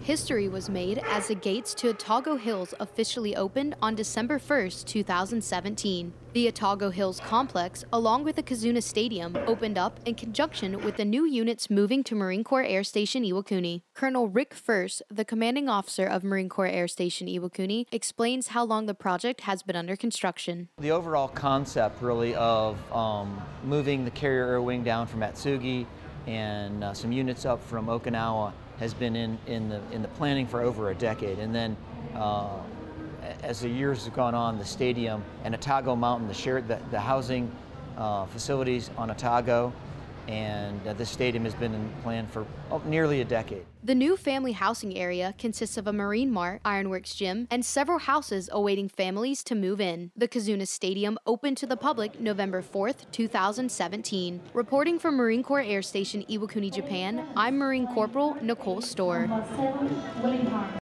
History was made as the gates to Otago Hills officially opened on December 1st, 2017. The Otago Hills complex, along with the Kizuna Stadium, opened up in conjunction with the new units moving to Marine Corps Air Station Iwakuni. Colonel Rick First, the commanding officer of Marine Corps Air Station Iwakuni, explains how long the project has been under construction. The overall concept really of moving the carrier air wing down from Atsugi and some units up from Okinawa has been in the planning for over a decade. And then as the years have gone on, the stadium and Otago Mountain, the housing facilities on Otago, and this stadium has been in plan for nearly a decade. The new family housing area consists of a Marine Mart, Ironworks gym, and several houses awaiting families to move in. The Kizuna Stadium opened to the public November 4th, 2017. Reporting from Marine Corps Air Station Iwakuni, Japan, I'm Marine Corporal Nicole Storr.